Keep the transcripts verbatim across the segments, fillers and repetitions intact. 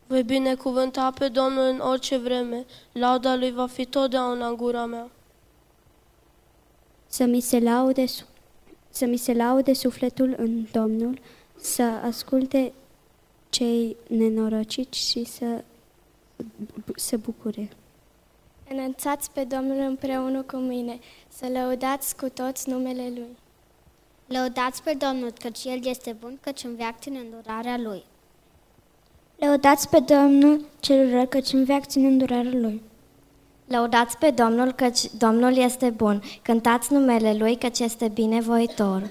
Voi binecuvânta pe Domnul în orice vreme, lauda Lui va fi totdeauna în gura mea. Să mi se laude, să mi se laude sufletul în Domnul, să asculte cei nenorociți și să se bucure. Înălțați pe Domnul împreună cu mine, să lăudați cu toți numele Lui. Lăudați pe Domnul, căci El este bun, căci înveacă în îndurarea Lui. Lăudați pe Domnul cel rău, căci înveacă în îndurarea Lui. Lăudați pe Domnul, căci Domnul este bun, cântați numele Lui, căci este binevoitor.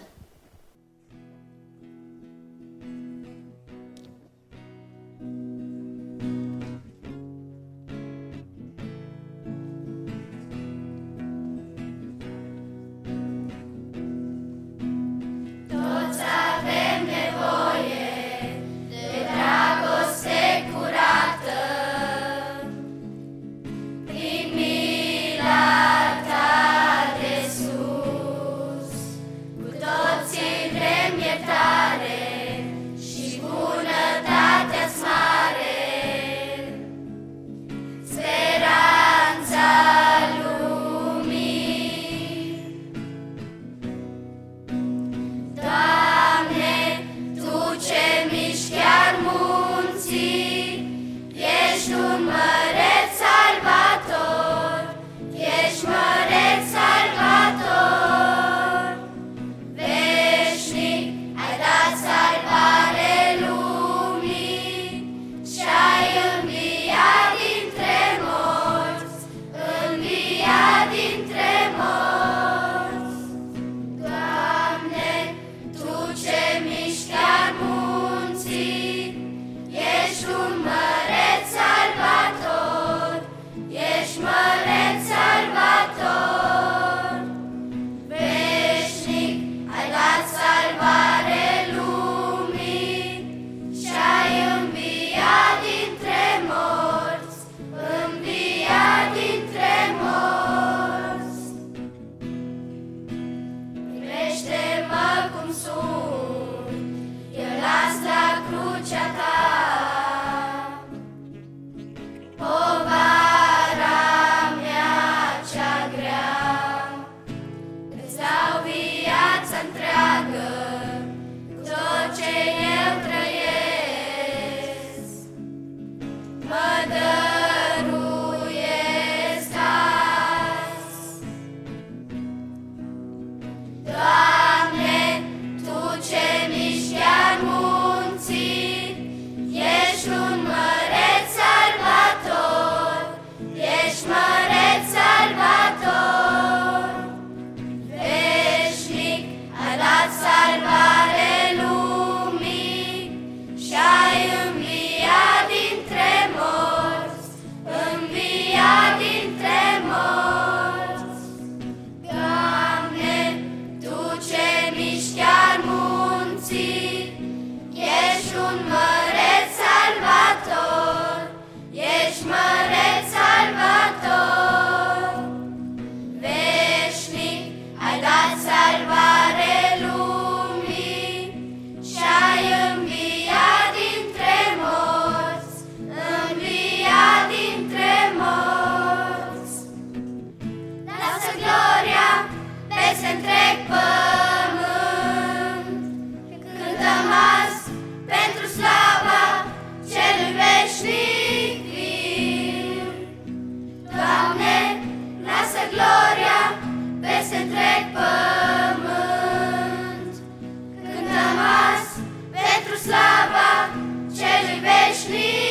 Slava celui veșnic.